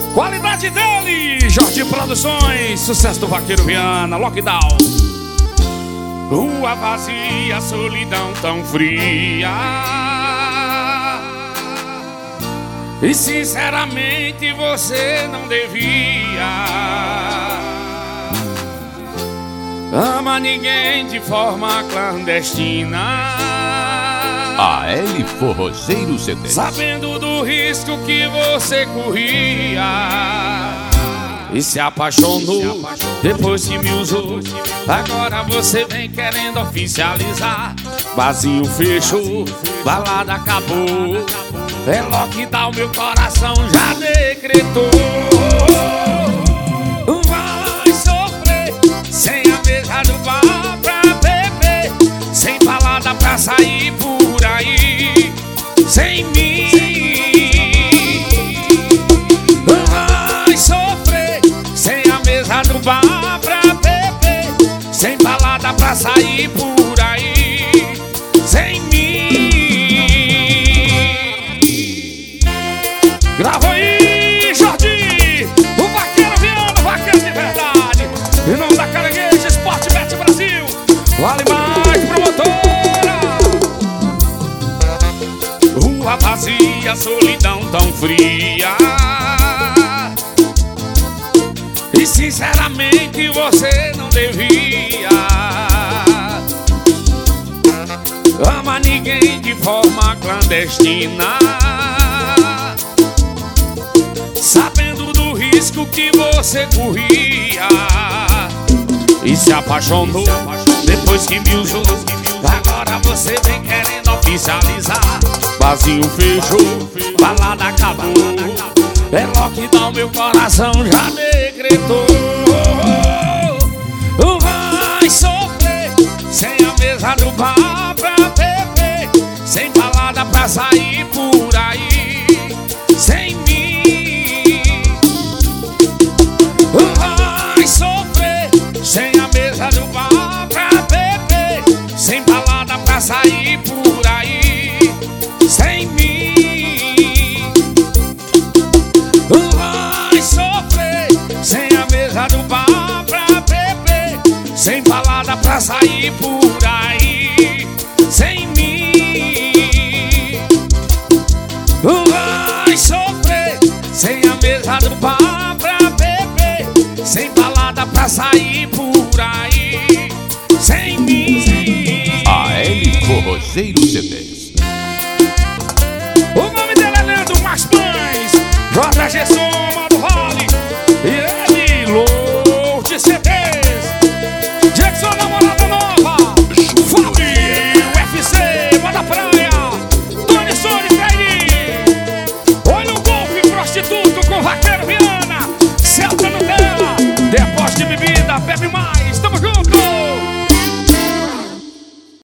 Qualidade dele, Jorge Produções, sucesso do Vaqueiro Viana, Lockdown. Rua vazia, solidão tão fria, e sinceramente você não devia amar ninguém de forma clandestina. A.L. Forrozeiro CDs. Sabendo do risco que você corria e se apaixonou depois que me usou. Agora você vem querendo oficializar. Vazio fechou, balada acabou. É lockdown, meu coração já decretou. Vai sofrer sem a mesa do bar pra beber, sem balada pra sair por aí, sem mim. Vai sofrer sem a mesa do bar pra beber, sem balada pra sair por aí, sem mim. Grava aí, Jordi, o Vaqueiro Viana, o vaqueiro de verdade. Em nome da Caranguejo Esporte Bet Brasil, vale mais promotora. Rua vazia, solidão tão fria, e sinceramente você não devia amar ninguém de forma clandestina. Sabendo do risco que você corria e se apaixonou depois que me usou. Agora você vem querendo oficializar. Vazio fechou, balada acabou. É lockdown, meu coração já decretou. Vai sofrer sem a mesa do bar pra beber, sem balada pra sair por aí, sem mim. Vai sofrer sem a mesa do bar pra beber, sem balada pra sair por aí, sem mim. Vai sofrer sem a mesa do bar pra beber, sem balada pra sair por aí, sem mim. Vai sofrer sem a mesa do bar pra beber, sem balada pra sair por aí, sem mim. A.L. Forrozeiro CDs. O nome dele é Leandro Marques Pães, Jorge Jesus.